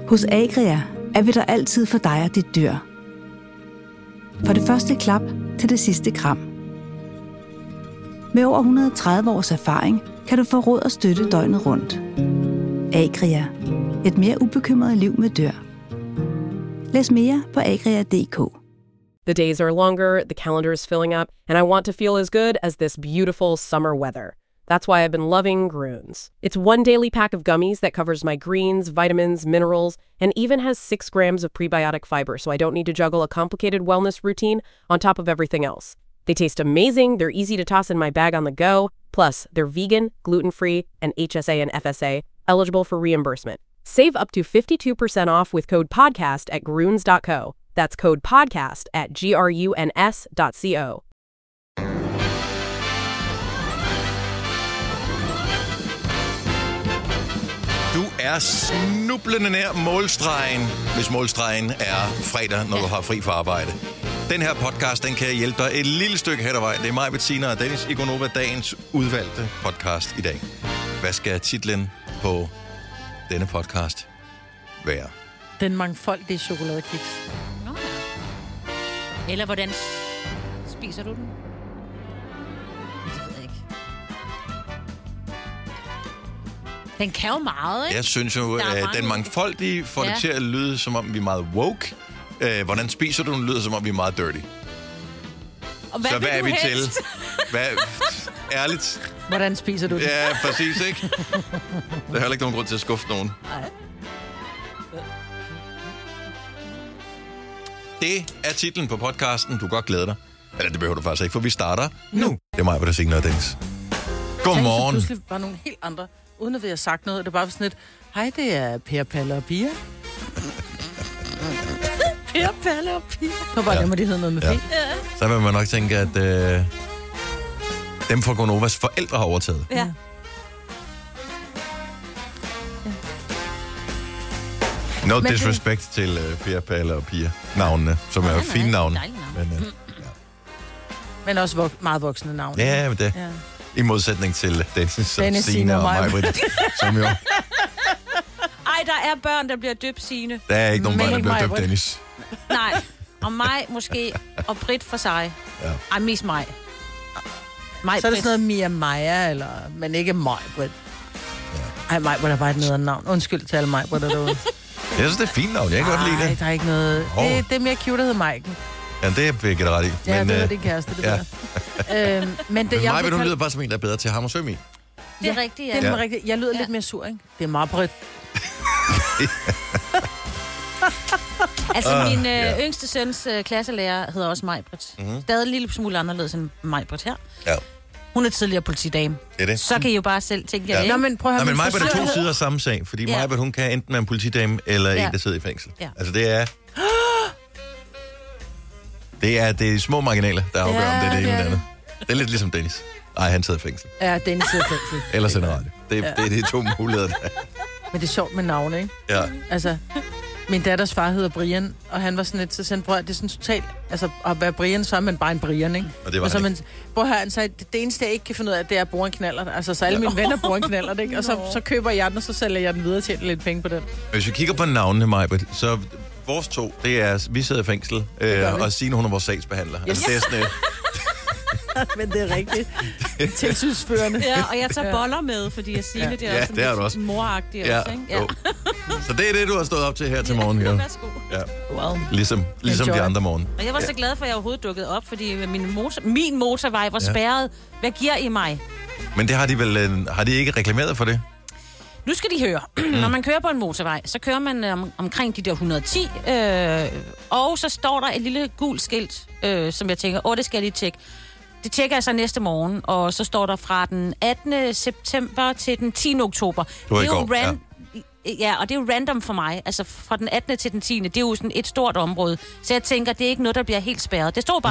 Hos Agria er vi der altid for dig og dit dyr. Fra det første klap til det sidste kram. Med over 130 års erfaring kan du få råd og støtte døgnet rundt. Agria. Et mere ubekymret liv med dyr. Læs mere på agria.dk. The days are longer, the calendar is filling up, and I want to feel as good as this beautiful summer weather. That's why I've been loving Groones. It's one daily pack of gummies that covers my greens, vitamins, minerals, and even has 6 grams of prebiotic fiber, so I don't need to juggle a complicated wellness routine on top of everything else. They taste amazing, they're easy to toss in my bag on the go, plus they're vegan, gluten-free, and HSA and FSA, eligible for reimbursement. Save up to 52% off with code PODCAST at Groones.co. That's code PODCAST at GRUNS.co. Du er snublende nær målstregen, hvis målstregen er fredag, når du har fri fra arbejde. Den her podcast, den kan hjælpe dig et lille stykke hen ad vejen. Det er mig, Bettina og Dennis i Gonova, dagens udvalgte podcast i dag. Hvad skal titlen på denne podcast være? Den mangfoldige chokoladekiks. Nå ja. Eller hvordan spiser du den? Det ved jeg ikke. Den kan jo meget, ikke? Jeg synes jo, at den mangfoldige får det til at lyde, som om vi er meget woke. Hvordan spiser du den, lyder, som om vi er meget dirty. Og hvad så hvad er vi helst? til? Ærligt. Hvordan spiser du den? Ja, præcis, ikke? Der er heller ikke nogen grund til at skuffe nogen. Nej. Det er titlen på podcasten. Du kan godt glæde dig. Eller det behøver du faktisk ikke, for vi starter nu. Det er mig, der siger noget, Dennis. Godmorgen. Så pludselig var nogle helt andre, uden at vi har sagt noget. Det er bare sådan lidt, hej, det er Per, Palle og Pia. Per, Palle og Pia. Så bare det må de hedde noget med P. Så vil man nok tænke, at dem fra Gonovas forældre har overtaget. Ja. No disrespect til Per, Palle og Pia. Navnene, som er fine navne. Men også meget voksne navne. Ja, men det. Ja. I modsætning til Dennis, Signe og Maj-Brit, som jo... Ej, der er børn, der bliver døbt Signe. Der er ikke nogen børn, der bliver døbt Dennis. Nej, og mig måske, og Brit for sig. Ja. Ej, mest mig. Så er det sådan noget Mia Maja, eller, men ikke Maj-Brit. Ja. Ej, Maj-Brit er bare et nederen navn. Undskyld til alle Maj-Brit derude. Jeg synes, det er fint navn. Jeg kan godt lide det. Nej, der er ikke noget... Det er mere cute, der hedder Maiken. Ja, det er jeg ret i. Ja, det var din kæreste, det der. Men det, Maj-Brit, hun lyder bare som en, der er bedre til ham og søm i. Det er rigtigt, ja. Det er rigtigt. Jeg lyder lidt mere sur, ikke? Det er Maj-Brit. Altså, min yngste søns klasselærer hedder også Maj-Brit. Stadig en lille smule anderledes end Maj-Brit her. Ja. Hun er tidligere politidame. Det er det. Så kan I jo bare selv tænke jer det. Nå, men prøv at høre. Men Maj-Brit er to sider af samme sag, fordi Maj-Brit, hun kan enten være en politidame, eller en, der sidder i fængsel. Ja. Altså, det er... Det er de små marginaler, der afgør, om det er det ene eller andet. Det er lidt ligesom Dennis. Nej, han sidder i fængsel. Ja, Dennis sidder i fængsel. Eller sender radio. Det er de to muligheder, der. Men det er sjovt med navne, ikke? Ja. Altså, min datters far hedder Brian, og han var sådan lidt, så sådan, prøv, det er sådan totalt, altså at være Brian, så er man bare en Brian, ikke? Og det var så han man, prøv at høre, han sagde, det eneste, jeg ikke kan finde ud af, det er at bruge en knaller. Altså, så alle mine venner bruger en knaller, ikke? Og så køber jeg den, og så sælger jeg den videre til lidt penge på den. Hvis vi kigger på navnene, Maj-Brit, så vores to, det er, vi sidder i fængsel, og Signe, hun er vores sagsbehandler. Yes. Altså, det er sådan Men det er rigtigt. Tilsynsførende. Ja, og jeg tager boller med, fordi jeg siger, det er det er du også moragtigt også, ikke? Ja. Så det er det, du har stået op til her til morgen. Ja. Værsgo. Ja. Wow. Ligesom de andre morgen. Og jeg var så glad for, at jeg overhovedet dukkede op, fordi min motorvej var spærret. Hvad giver I mig? Men det har de vel, har de ikke reklameret for det? Nu skal de høre. Når man kører på en motorvej, så kører man omkring de der 110, og så står der et lille gult skilt, som jeg tænker, det skal jeg lige tjekke. Det tjekker jeg så næste morgen, og så står der fra den 18. september til den 10. oktober. Det er jo Ja, og det er jo random for mig. Altså fra den 18. til den 10. Det er jo sådan et stort område. Så jeg tænker, det er ikke noget, der bliver helt spærret. Det står bare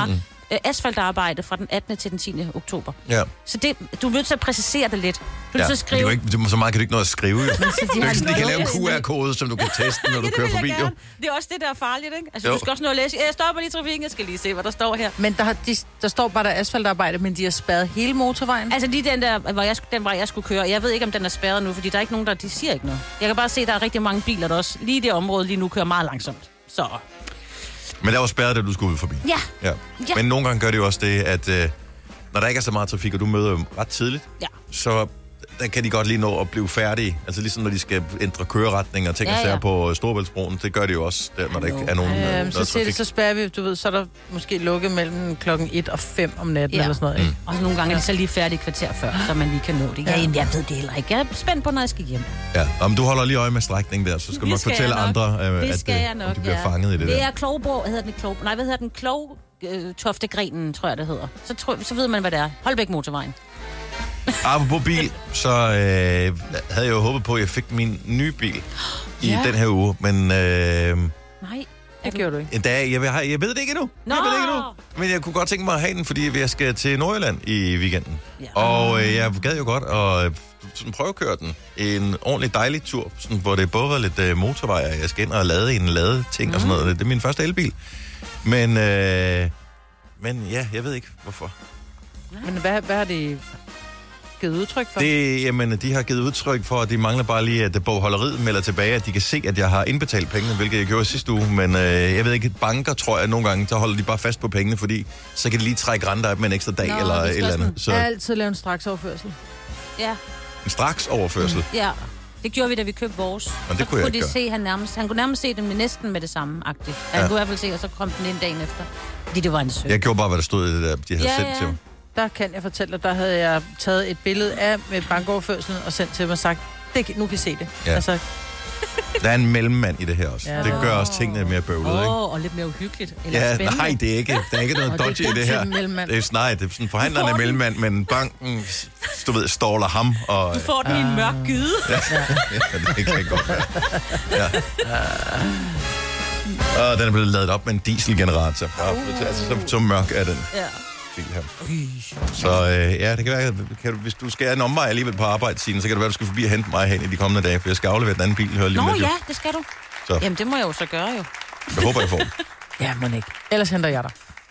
asfaltarbejde fra den 18. til den 10. oktober. Ja. Så du er nødt til at præcisere det lidt. Du er nødt til at skrive... så meget kan du ikke nå at skrive, jo. De kan lave en lukket. QR-kode, som du kan teste, når du kører forbi, jo. Det er også det, der er farligt, ikke? Altså, du skal også nå at læse. Jeg stopper lige i trafikken, jeg skal lige se, hvad der står her. Men der står bare, der er asfaltarbejde, men de har spærret hele motorvejen. Altså lige den der, den vej, jeg skulle køre. Jeg ved ikke, om den er spærret nu, fordi der er ikke nogen, de siger ikke noget. Jeg kan bare se, at der er rigtig mange biler, der også lige i det område lige nu kører meget langsomt. Så... Men der var spærret, da du skulle ud forbi. Ja. Men nogle gange gør det jo også det, at når der ikke er så meget trafik, og du møder dem ret tidligt, så der kan de godt lige nå at blive færdige. Altså ligesom når de skal ændre køreretning og ting og sager på Storebæltsbroen. Det gør det jo også, der, når der ikke er nogen så spærrer vi, du ved, så er der måske lukket mellem klokken 1 og 5 om natten eller sådan noget. Ikke? Og nogle gange er det så lige færdigt kvarter før, så man lige kan nå det. Ja, jeg ved det heller ikke. Jeg er spændt på, når jeg skal hjem. Ja, om du holder lige øje med strækningen der, så skal du nok fortælle andre, at de bliver fanget i det der. Det er Klogborg, hedder den Klog... Nej, hvad hedder den? Toftegrenen, tror jeg, det hedder. Så ved man, hvad det er. Holbæk Motorvejen. Apropos bil, så havde jeg jo håbet på, at jeg fik min nye bil i den her uge, men... Nej, det gjorde du ikke. Jeg ved det ikke endnu. Men jeg kunne godt tænke mig at have den, fordi jeg skal til Nordjylland i weekenden. Ja. Og jeg gad jo godt at prøve at køre den. En ordentlig dejlig tur, sådan, hvor det både var lidt motorvej, og jeg skal ind og lade en ladeting og sådan noget. Det er min første elbil. Men ja, jeg ved ikke, hvorfor. Men hvad har det givet udtryk for? De har givet udtryk for, at de mangler bare lige, at bogholderiet melder tilbage, at de kan se, at jeg har indbetalt pengene, hvilket jeg gjorde sidste uge. Men jeg ved ikke, banker tror jeg nogle gange, så holder de bare fast på pengene, fordi så kan de lige trække renter af med en ekstra dag eller et eller andet. Så... Jeg har altid lavet en straksoverførsel. Ja. En straksoverførsel? Ja. Det gjorde vi, da vi købte vores. Men det kunne jeg ikke se, han kunne nærmest se dem næsten med det samme-agtigt. Han kunne i hvert fald se, og så kom den ind dagen efter. Fordi det var en søg. Jeg gjorde bare, hvad der stod i det der, de havde sendt til mig. Der kan jeg fortælle dig, der havde jeg taget et billede af med bankoverførselen og sendt til mig og sagt, nu kan I se det. Ja. Altså... Der er en mellemmand i det her også. Ja, det gør også tingene mere bøvlet, ikke? Og lidt mere uhyggeligt. Eller spændende. Nej, det er ikke. Der er ikke noget dodgy i det her. Det er snart, det er sådan forhandlerne er mellemmand, men banken, du ved, ståler ham. Og... Du får den i en mørk gyde. Ja, det kan godt være. Ja. Og den er blevet ladet op med en dieselgenerator. Altså, så mørk er den. Ja. Her. Så det kan være, hvis du skal en omvej alligevel på arbejdstiden, så kan det være, du skal forbi og hente mig hen i de kommende dage, for jeg skal aflevere den anden bil. Det skal du. Så. Jamen, det må jeg jo så gøre, jo. Jeg håber, jeg får den. Ja, men ikke. Ellers henter jeg dig.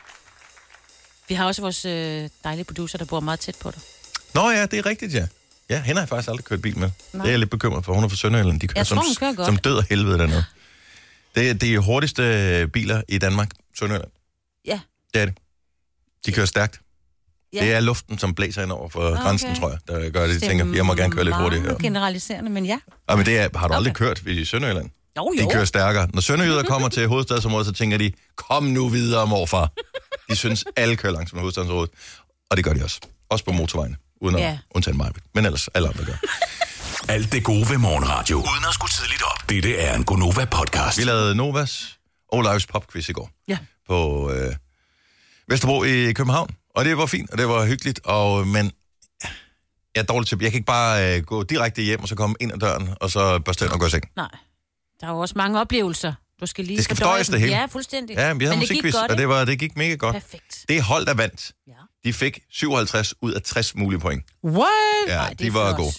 Vi har også vores dejlige producer, der bor meget tæt på dig. Nå ja, det er rigtigt, ja. Ja, hende har jeg faktisk aldrig kørt bil med. Nej. Det er jeg lidt bekymret for. Hun er fra Sønderjylland. De kører som død og helvede dernede. Det er de hurtigste biler i Danmark, Sønderjylland. Ja. Det er det. De kører stærkt. Ja. Det er luften, som blæser ind over for grænsen, tror jeg, der gør det. De tænker, jeg må gerne køre lidt hurtigt her. Generaliserende, men ja. Ja, men har du aldrig kørt i Sønderjylland? Jo. De kører stærkere. Når sønderjyder kommer til hovedstadsområdet, så tænker de, kom nu videre, morfar. De synes, alle kører langsomt i hovedstadsområdet. Og det gør de også. Også på motorvejen. Uden at undtage mig. Men ellers alle andre gør. Alt det gode ved morgenradio. Uden at skulle tidligt op. Dette er en Gonova-podcast. Vi lavede Novas og Lives popquiz i går. Ja. På Vesterbro i København. Og det var fint, og det var hyggeligt. Men jeg er dårlig til. Jeg kan ikke bare gå direkte hjem, og så komme ind ad døren, og så børste ind og gå i seng. Nej. Der er jo også mange oplevelser. Du skal lige... Det skal fordøjes det hele. Ja, fuldstændig. Ja, vi havde musikquiz, og det gik mega godt. Perfekt. Det hold, der vandt, de fik 57 ud af 60 mulige point. What? Ja, nej, de var gode.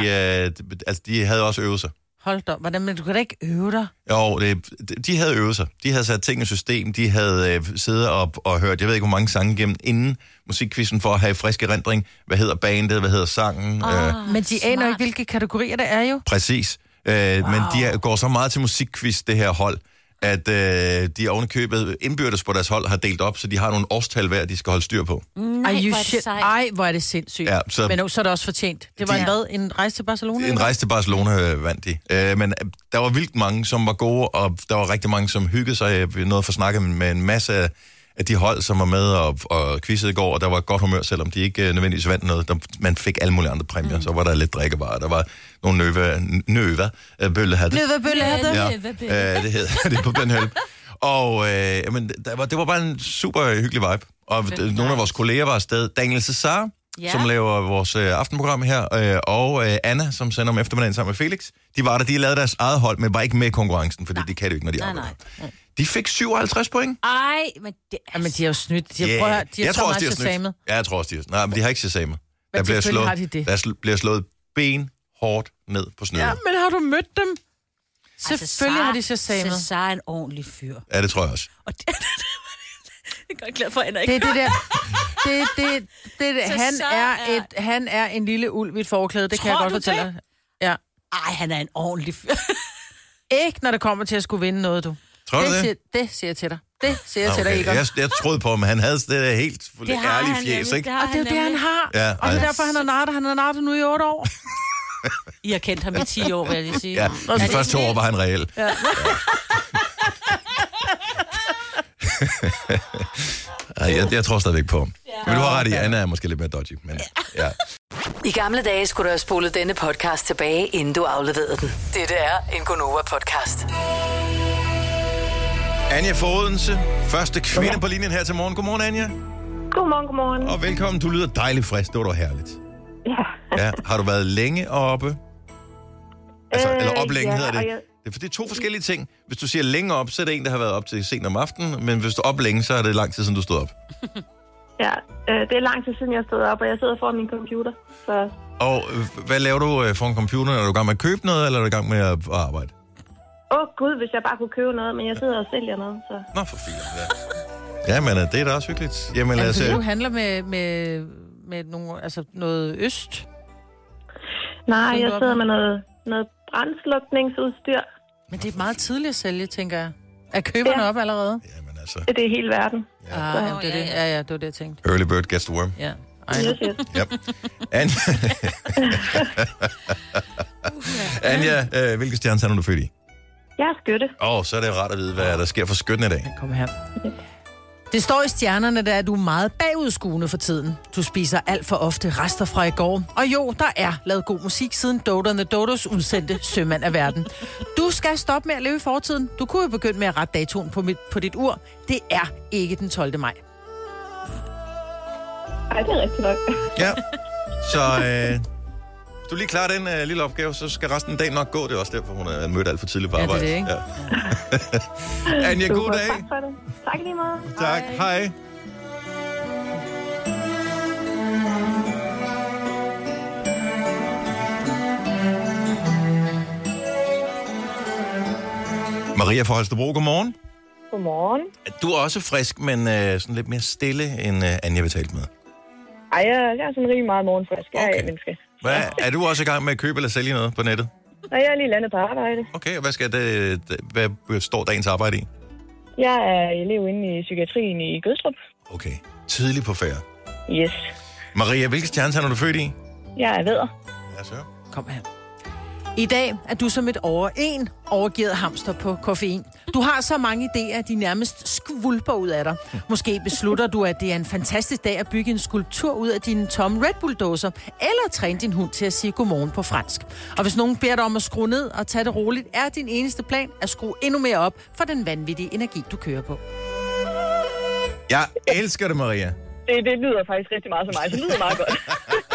De havde også øvet sig. Hold da, hvordan, men du kan da ikke øve dig? Jo, de havde øvet sig. De havde sat ting i system. De havde siddet og hørt, jeg ved ikke, hvor mange sange igennem inden musikquizzen for at have frisk erindring. Hvad hedder bandet? Hvad hedder sangen? Men de aner ikke, hvilke kategorier det er jo. Præcis. Men de går så meget til musikquiz, det her hold, at de ovenikøbet indbyrdes på deres hold har delt op, så de har nogle årstal hver, de skal holde styr på. Ej, hvor er det sindssygt. Ja, men så er det også fortjent. Det var en rejse til Barcelona? En rejse til Barcelona vandt de. Men der var vildt mange, som var gode, og der var rigtig mange, som hyggede sig. Vi nåede for at snakke med en masse af de hold, som var med og quizzede i går, og der var godt humør, selvom de ikke nødvendigvis vandt noget. Man fik alle mulige andre præmier. Så var der lidt drikkevarer. Der var nogle bøllehatte. Ja, det hedder det på den hælp. Og det var bare en super hyggelig vibe. Og nogle af vores kolleger var afsted. Daniel Cesar som laver vores aftenprogram her, og Anna, som sender om eftermiddagen sammen med Felix. De var der, de lavede deres eget hold, men var ikke med i konkurrencen, fordi det kan det jo ikke, når de arbejder. Nej. De fik 57 point. Ej, men det er... Jamen, de har jo snydt. De har så meget shazamet. Ja, jeg tror også, de har snydt. Nej, men de har ikke shazamet. Men selvfølgelig har de det. Der bliver slået benhårdt ned på snøret. Ja, men har du mødt dem? Selvfølgelig har de shazamet. Cesar er en ordentlig fyr. Ja, det tror jeg også. Og det jeg er godt glad for, at Anna ikke det der. Han er en lille ulv i et forklæde, det kan jeg godt fortælle dig. Ja. Ej, han er en ordentlig fyr. Ikke når det kommer til at skulle vinde noget, du. Tror du det? Det siger jeg til dig. Det siger jeg til dig, Egon. Jeg troede på, at han havde det helt ærlige fjæs, ikke? Og det er det, han har. Ja, og det er derfor, han har nartet. Han har nartet nu i 8 år. I har kendt ham i 10 år, vil jeg lige sige. Ja, og de første 2 år var han reel. Ja. Jeg tror stadigvæk på ham. Men du har ret i, Anna er måske lidt mere dodgy. Men, ja. I gamle dage skulle du have spolet denne podcast tilbage, inden du afleverede den. Dette er en Gonova-podcast. Anja Fodense, første kvinde på linjen her til morgen. Godmorgen, Anja. Godmorgen. Og velkommen. Du lyder dejligt frisk. Det var da herligt. Ja. Har du været længe oppe? Altså, eller op længe hedder det. Det er for det er 2 forskellige ting. Hvis du siger længe op, så er det en, der har været op til sent om aftenen. Men hvis du er op længe, så er det lang tid siden, du stod op. Ja, det er lang tid siden, jeg stod op, og jeg sidder foran min computer. Så... Og hvad laver du foran computeren? Er du i gang med at købe noget, eller er du i gang med at arbejde? Gud, hvis jeg bare kunne købe noget, men jeg sidder og sælger noget, så... Nå, for fint, ja. Ja, men det er da også hyggeligt. Jamen, altså, du handler med nogle, altså noget øst? Nej, jeg sidder med noget brandslukningsudstyr. Men det er meget tidligt at sælge, tænker jeg. Er køberne op allerede? Jamen altså... Det er hele verden. Ja. Det er det. Ja, det var det, jeg tænkte. Early bird gets the worm. Ja. Yes. Yep. Anja, hvilke stjernetegn er du født i? Jeg er skytte. Så er det rart at vide, hvad der sker for skytten i dag. Kom her. Det står i stjernerne, at du er meget bagudskuende for tiden. Du spiser alt for ofte rester fra i går. Og jo, der er lavet god musik siden Dodo Dodos udsendte Sømand af verden. Du skal stoppe med at leve i fortiden. Du kunne jo begynde med at rette datoen på dit ur. Det er ikke den 12. maj. Ej, det er rigtigt nok. Ja, så hvis du lige klarer den lille opgave, så skal resten af dagen nok gå. Det er også derfor, hun er mødt alt for tidligt på arbejde. Ja, det er det, ikke? Ja. Anja, god dag. Tak for det. Tak lige meget. Tak, hej. Maria fra Holstebro, godmorgen. Godmorgen. Du er også frisk, men sådan lidt mere stille, end Anja vil tale med. Ej, jeg er sådan rigtig meget morgenfrisk. Jeg er menneske. Er du også i gang med at købe eller sælge noget på nettet? Nej, jeg er lige landet på arbejde. Okay, og hvad står dagens arbejde i? Jeg er elev inde i psykiatrien i Gødstrup. Okay, tidligt på færd. Yes. Maria, hvilke stjernetegn er du født i? Jeg er vædder. Ja, så. Kom her. I dag er du som et overgivet hamster på koffein. Du har så mange idéer, at de nærmest skvulper ud af dig. Måske beslutter du, at det er en fantastisk dag at bygge en skulptur ud af dine tomme Red Bull-dåser, eller træne din hund til at sige godmorgen på fransk. Og hvis nogen beder dig om at skrue ned og tage det roligt, er din eneste plan at skrue endnu mere op for den vanvittige energi, du kører på. Jeg elsker det, Maria. Det lyder faktisk rigtig meget som mig, så det lyder meget godt.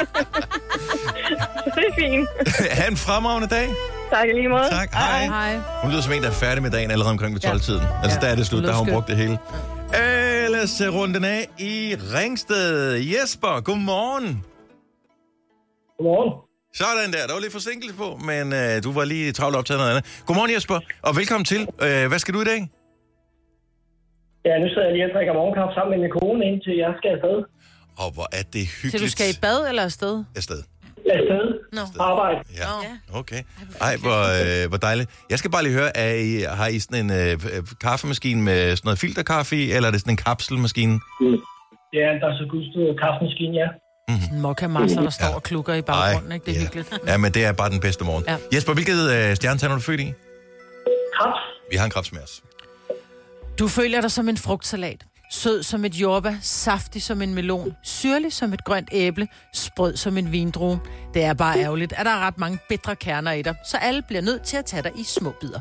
Det er fint. Ha' en fremragende dag. Tak lige måde. Tak, hej. Hej. Hun lyder som en, der er færdig med dagen allerede omkring ved 12-tiden. Altså, der er det slut, der har hun brugt det hele. Lad os runde den af i Ringsted. Jesper, godmorgen. Godmorgen. Sådan der, der var lidt forsinkelse på, men du var lige travlt optaget noget andet. Godmorgen, Jesper, og velkommen til. Hvad skal du i dag? Ja, nu sidder jeg lige og drikker morgenkaffe sammen med min kone, indtil jeg skal afsted. Og hvor er det hyggeligt. Så du skal i bad eller afsted? Afsted. Afsted. Arbejde. Ja, okay. Ej, hvor dejligt. Jeg skal bare lige høre, har I sådan en kaffemaskine med sådan noget filterkaffe i, eller er det sådan en kapselmaskine? Ja, der er så gudstået kaffemaskine, ja. En mokka-master, der står og klukker i baggrunden, ikke? Det er hyggeligt. Ja, men det er bare den bedste morgen. Ja. Jesper, hvilket stjernetegn er du født i? Krebs. Vi har en krebs med os. Du føler dig som en frugtsalat. Sød som et jordbær, saftig som en melon, syrlig som et grønt æble, sprød som en vindrue. Det er bare ærgerligt, at der er ret mange bitre kerner i dig, så alle bliver nødt til at tage dig i små bidder.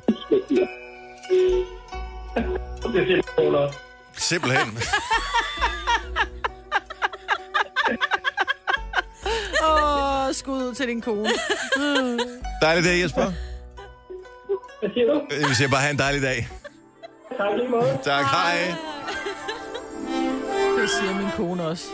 Det er simpelthen. Skud ud til din kone. Dejlig dag, Jesper. Hvad siger du? Vi siger bare, have en dejlig dag. Tak lige måde. Tak, hej. Det siger min kone også.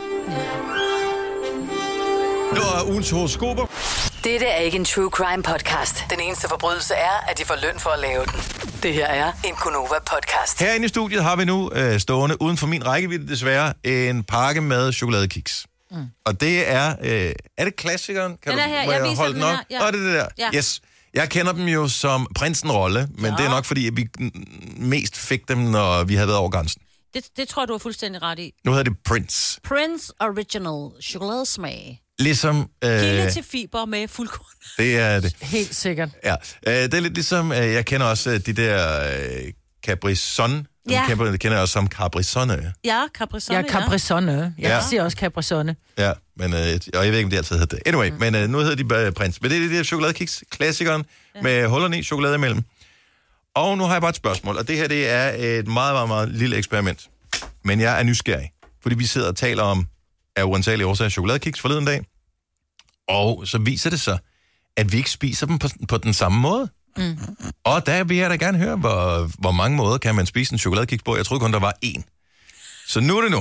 Nu er ugens horoskoper. Dette er ikke en true crime podcast. Den eneste forbrydelse er, at de får løn for at lave den. Det her er en Gonova podcast. Herinde i studiet har vi nu stående, uden for min rækkevidde desværre, en pakke med chokoladekiks. Og det er det klassikeren? Kan den er her, må jeg jeg viser holde den den op? her, ja. Og det er det der. Ja. Yes. Jeg kender dem jo som Prinsen Rolle, men det er nok fordi, at vi mest fik dem, når vi havde været over grænsen. Det tror jeg, du er fuldstændig ret i. Nu hedder det Prince. Prince Original chokoladesmag. Ligesom... Kilde til fiber med fuldkorn. Det er det. Helt sikkert. Ja, det er lidt ligesom, jeg kender også de der Capri-Sun. Ja. Det kender jeg også som Capri-Sonne. Ja, Capri-Sonne. Ja, Capri-Sonne. Ja. Jeg siger også Capri-Sonne. Ja, men, og jeg ved ikke, om det altid hedder det. Anyway, men nu hedder de bare Prins. Men det er det der chokoladekiks, klassikeren, med hullerne i chokolade imellem. Og nu har jeg bare et spørgsmål, og det her det er et meget, meget, meget lille eksperiment. Men jeg er nysgerrig, fordi vi sidder og taler om af uansagelige årsager chokoladekiks forleden dag. Og så viser det sig, at vi ikke spiser dem på den samme måde. Og der vil jeg da gerne høre, hvor mange måder kan man spise en chokoladekiks på. Jeg troede kun, der var én. Så nu er det nu.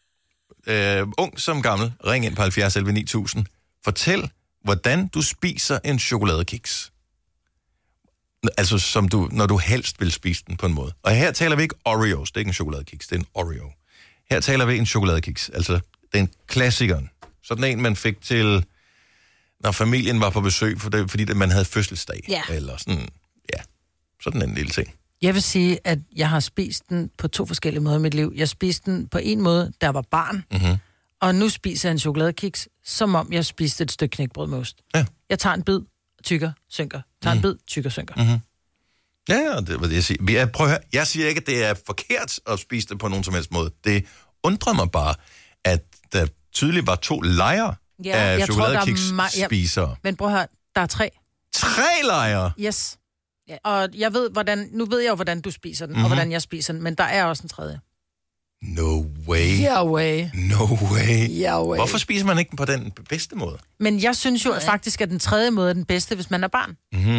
Ung som gammel, ring ind på 70 11 9000. Fortæl, hvordan du spiser en chokoladekiks. Altså, som når du helst vil spise den på en måde. Og her taler vi ikke Oreos, det er ikke en chokoladekiks, det er en Oreo. Her taler vi en chokoladekiks, altså den klassikeren. Sådan en, man fik til, når familien var på besøg, fordi man havde fødselsdag. Ja. Eller sådan, ja, sådan en lille ting. Jeg vil sige, at jeg har spist den på 2 forskellige måder i mit liv. Jeg spiste den på en måde, der var barn, og nu spiser jeg en chokoladekiks, som om jeg spiste et stykke knækbrød med ost. Ja. Jeg tager en bid, tykker, synker. Tager en bid, tykker, synker. Ja, det var det, jeg siger. Prøv at høre, jeg siger ikke, at det er forkert at spise det på nogen som helst måde. Det undrer mig bare, at der tydeligt var 2 lejre af chokoladekiks-spisere. Men prøv at høre, der er 3. 3 lejre? Yes. Ja. Og jeg ved, nu ved jeg jo, hvordan du spiser den, og hvordan jeg spiser den, men der er også en 3. No way. Yeah way. No way. Yeah way. Hvorfor spiser man ikke den på den bedste måde? Men jeg synes jo faktisk, at den 3. måde er den bedste, hvis man er barn.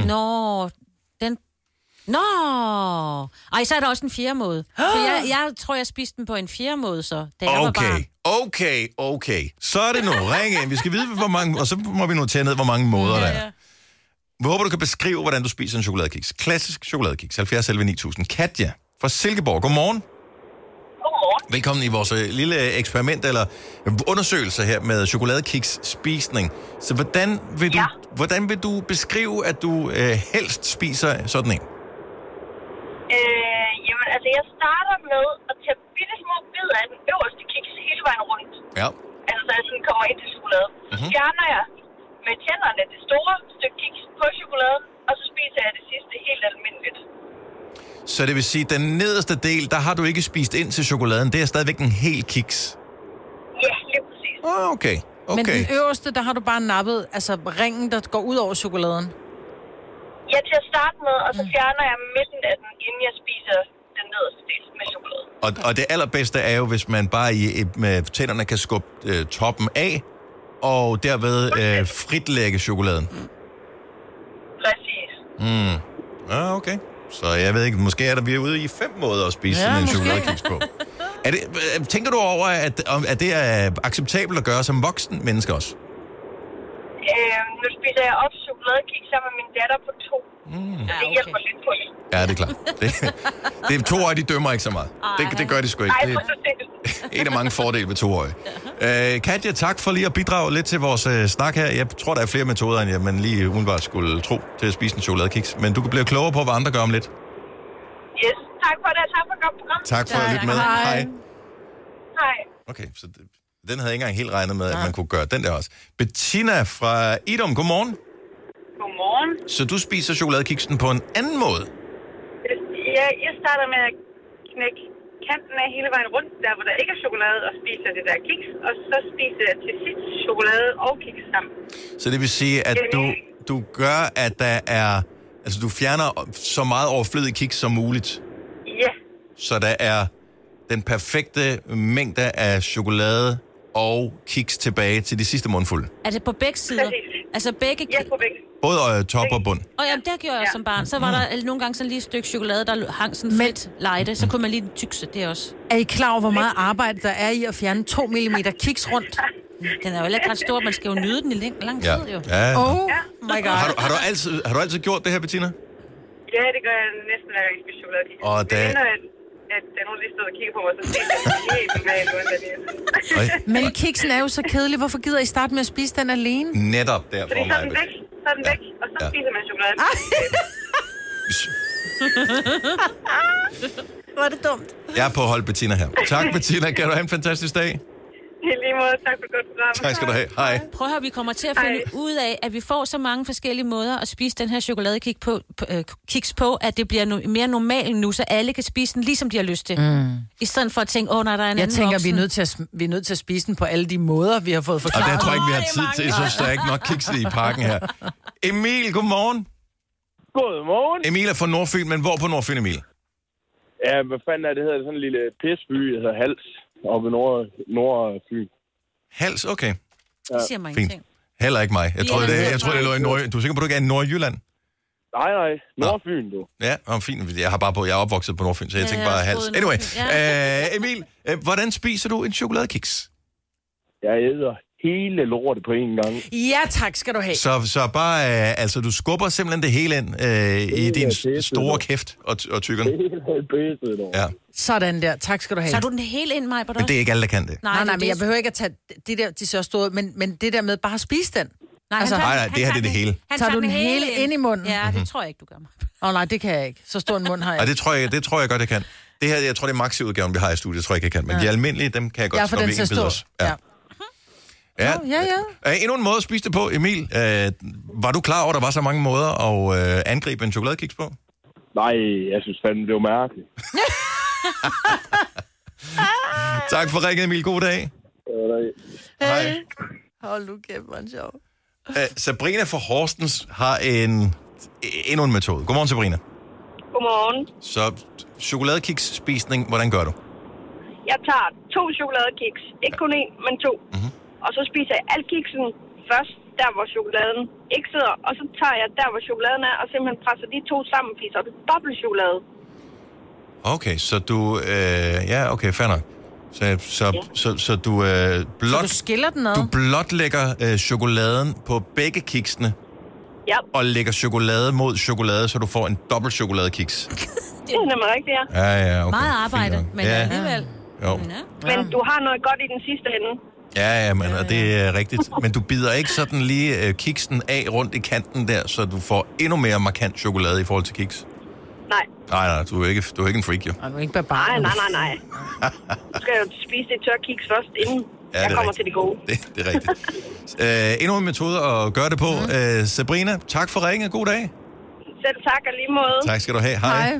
Ej, så er der også en 4. måde. For jeg tror, jeg spiste den på en 4. måde, så da jeg var barn. Okay. Så er det nu. Ring ind. Vi skal vide, hvor mange, og så må vi notere ned, hvor mange måder der er. Jeg håber, du kan beskrive, hvordan du spiser en chokoladekiks. Klassisk chokoladekiks. 70 11 9000. Katja fra Silkeborg. Godmorgen. Godmorgen. Velkommen i vores lille eksperiment eller undersøgelse her med chokoladekiks-spisning. Så hvordan vil du beskrive, at du helst spiser sådan en? Jamen, altså, jeg starter med at tage bitte små bidder af den øverste kiks hele vejen rundt. Ja. Altså, så jeg sådan kommer ind til chokolade. Så fjerner jeg med tænderne det store stykke kiks på chokoladen, og så spiser jeg det sidste helt almindeligt. Så det vil sige, at den nederste del, der har du ikke spist ind til chokoladen. Det er stadigvæk en hel kiks. Ja, lige præcis. Okay. Men den øverste, der har du bare nappet, altså ringen, der går ud over chokoladen. Ja, til at starte med, og så fjerner jeg midten af den, inden jeg spiser den nederste del med chokolade. Og det allerbedste er jo, hvis man bare med tænderne kan skubbe toppen af, og derved fritlægge chokoladen. Præcis. Okay. Så jeg ved ikke, måske er vi er ude i 5 måder at spise sådan en chokoladekiks på. Tænker du over, at det er acceptabelt at gøre som voksen menneske også? Nu spiser jeg også chokoladekiks sammen med min datter på 2. Det hjælper lidt på det. Ja, det er klart. Det er 2-årige, de dømmer ikke så meget. Det gør de sgu ikke. Det er en af mange fordele ved 2-årige. Katja, tak for lige at bidrage lidt til vores snak her. Jeg tror, der er flere metoder, end man lige umiddelbart skulle tro til at spise en chokoladekiks. Men du kan blive klogere på, hvad andre gør om lidt. Yes, tak for det. Tak for et godt program. Tak for at lytte med. Hej. Hej. Okay, så den havde jeg ikke engang helt regnet med, at man kunne gøre den der også. Bettina fra Idom, godmorgen. Godmorgen. Så du spiser chokoladekiksen på en anden måde? Ja, jeg starter med at knække kanten af hele vejen rundt, der hvor der ikke er chokolade, og spiser det der kiks, og så spiser jeg til sidst chokolade og kiks sammen. Så det vil sige, at du gør, at der er... Altså, du fjerner så meget overflødig kiks som muligt? Ja. Så der er den perfekte mængde af chokolade og kiks tilbage til de sidste mundfulde. Er det på begge sider? Præcis. Altså begge... Ja, på begge. Både top og bund. Og jamen, der gjorde jeg som barn. Så var der nogle gange sådan lige et stykke chokolade, der hang sådan fedt lejde. Så kunne man lige tykse det også. Er I klar over, hvor meget arbejde der er i at fjerne 2 mm kiks rundt? Den er jo ikke ret stor. Man skal jo nyde den i lang tid, jo. Ja. Oh my god. Har du altid gjort det her, Bettina? Ja, det gør jeg næsten hver gang, jeg spiser chokoladekiks. Og det minder, at der er nogen, der står og kigger på mig, så ser det helt normalt ud af det. Men kiksen er jo så kedelig. Hvorfor gider I starte med at spise den alene? Netop derfor, fordi så er den væk, og så spiser man chokoladen. Hvor er det dumt. Jeg er på hold, Bettina her. Tak, Bettina. Kan du have en fantastisk dag? I lige måde. Tak for et godt program. Tak skal du have. Hej. Prøv at høre, vi kommer til at finde ud af, at vi får så mange forskellige måder at spise den her chokoladekiks på, at det bliver mere normalt nu, så alle kan spise den, ligesom de har lyst til. I stedet for at tænke, nej, der er en anden Jeg tænker, voksen. vi er nødt til at spise den på alle de måder, vi har fået forklaret. Og det tror jeg ikke, vi har tid til. Jeg synes, der er ikke nok kiks i parken her. Emil, godmorgen. Godmorgen. Emil er fra Nordfyn, men hvor på Nordfyn, Emil? Ja, hvad fanden er det hedder? Sådan en lille pisby, altså Hals, oppe i Nordfyn. Hals, okay. Det siger mig ingenting. Heller ikke mig. Jeg tror, det lå i Nordjylland. Du er sikker på, du ikke er i Nordjylland? Nej, Nordfyn, du. Ja, fint. Jeg er opvokset på Nordfyn, så jeg tænker bare Hals. Anyway, Emil, hvordan spiser du en chokoladekiks? Jeg æder hele lortet på en gang. Ja, tak skal du have. Så bare, altså du skubber simpelthen det hele ind i din store kæft og tykker den. Ja. Sådan der, tak skal du have. Så du den hele ind, Maj? Men det er ikke alle, der kan det. Nej, men jeg behøver ikke at tage det der, de så store, men det der med bare at spise den. Nej, altså, nej, det her det er det hele. Tager du den hele ind i munden? Ja, det tror jeg ikke, du gør mig. Nej, det kan jeg ikke. Så stor en mund har jeg. Og det tror jeg godt, jeg kan. Det her, jeg tror, det er maxi-udgaven, vi har i studiet, tror jeg ikke, jeg kan. Men de almindelige, dem kan jeg godt. Ja, for den ser stor. Ja. Endnu en måde at spise det på, Emil. Var du klar over, at der var så mange måder at angribe en chokoladekiks på? Nej, jeg synes fandme, det var mærkeligt. Tak for ringet, Emil. God dag. Hej. Hold nu kæft, hvor sjov. Sabrina fra Horsens har endnu en metode. Godmorgen, Sabrina. Godmorgen. Så chokoladekiks-spisning, hvordan gør du? Jeg tager 2 chokoladekiks. Ikke kun 1, men 2. Mm-hmm. Og så spiser jeg al kiksen først, der hvor chokoladen ikke sidder. Og så tager jeg der, hvor chokoladen er, og simpelthen presser de 2 sammen, fiser det dobbelt chokolade. Okay, så du... okay, fair nok. Så du blot... Så du skiller den ad? Du blot lægger chokoladen på begge kiksene. Ja. Og lægger chokolade mod chokolade, så du får en dobbelt chokoladekiks. Det er nemlig rigtigt, ja. Ja, okay. Meget arbejde, men alligevel. Jo. Men du har noget godt i den sidste ende. Ja, men det er rigtigt. Men du bider ikke sådan lige kiksen af rundt i kanten der, så du får endnu mere markant chokolade i forhold til kiks? Nej, du er ikke en freak, jo. Du er ikke barbar. Nej. Du skal jo spise det tør kiks først, inden jeg kommer til det gode. Det er rigtigt. Endnu en metode at gøre det på. Sabrina, tak for ringet. God dag. Selv tak, og lige måde. Tak skal du have. Hej.